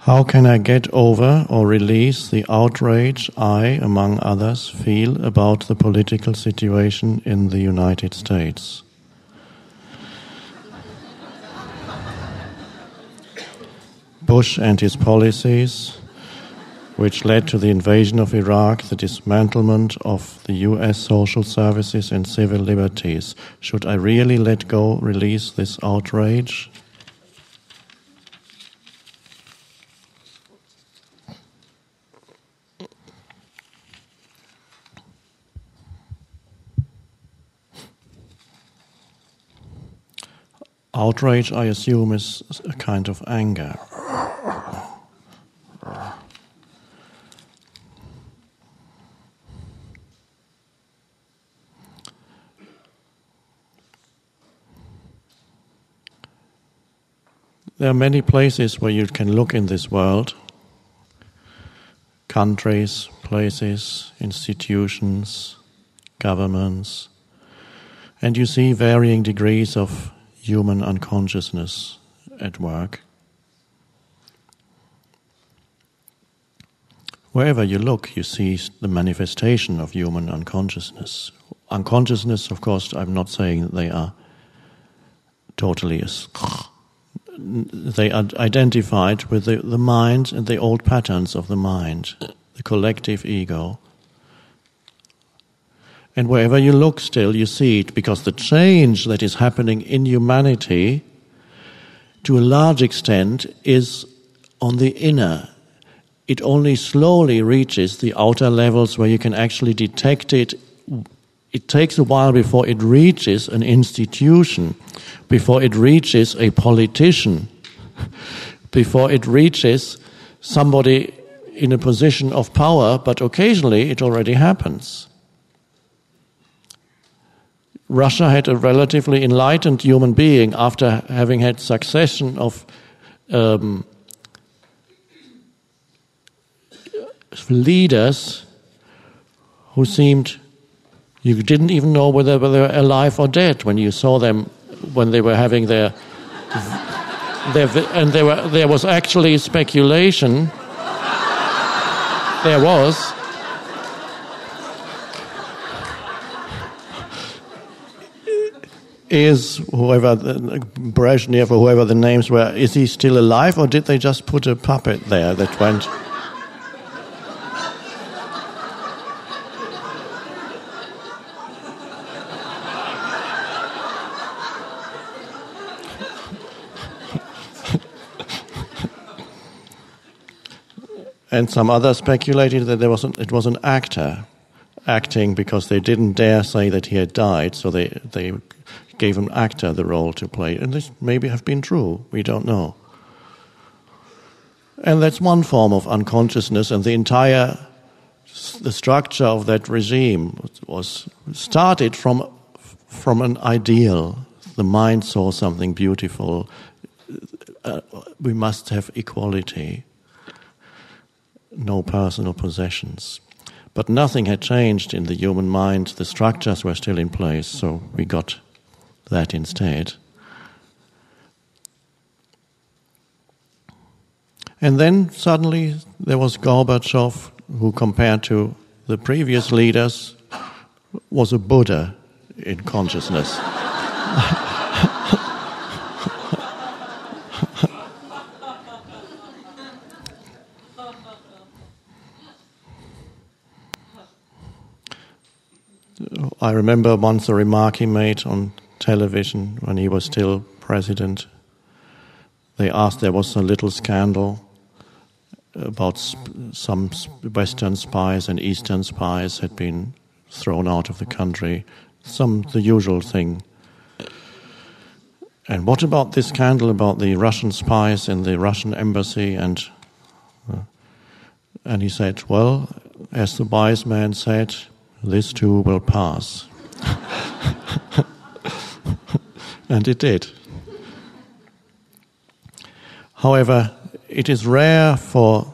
How can I get over or release the outrage I, among others, feel about the political situation in the United States? Bush and his policies, which led to the invasion of Iraq, the dismantlement of the US social services and civil liberties. Should I really let go, release this outrage? Outrage, I assume, is a kind of anger. There are many places where you can look in this world, countries, places, institutions, governments, and you see varying degrees of human unconsciousness at work. Wherever you look, you see the manifestation of human unconsciousness. Unconsciousness, of course, I'm not saying that they are totally they are identified with the mind and the old patterns of the mind, the collective ego. And wherever you look still, you see it, because the change that is happening in humanity, to a large extent, is on the inner. It only slowly reaches the outer levels where you can actually detect it. It takes a while before it reaches an institution, before it reaches a politician, before it reaches somebody in a position of power, but occasionally it already happens. Russia had a relatively enlightened human being after having had succession of leaders who seemed, you didn't even know whether they were alive or dead when you saw them when they were having their and there was actually speculation. There was. Is whoever, Brezhnev or whoever the names were, is he still alive, or did they just put a puppet there that went? And some others speculated that it was an actor acting, because they didn't dare say that he had died, so they gave an actor the role to play. And this maybe have been true, we don't know. And that's one form of unconsciousness, and the structure of that regime was started from an ideal. The mind saw something beautiful. We must have equality, no personal possessions. But nothing had changed in the human mind. The structures were still in place, so we got that instead. And then suddenly there was Gorbachev, who compared to the previous leaders was a Buddha in consciousness. I remember once a remark he made on television when he was still president. They asked, there was a little scandal about some Western spies and Eastern spies had been thrown out of the country, the usual thing. And what about this scandal about the Russian spies in the Russian embassy? And he said, well, as the wise man said, this too will pass. And it did. However, it is rare for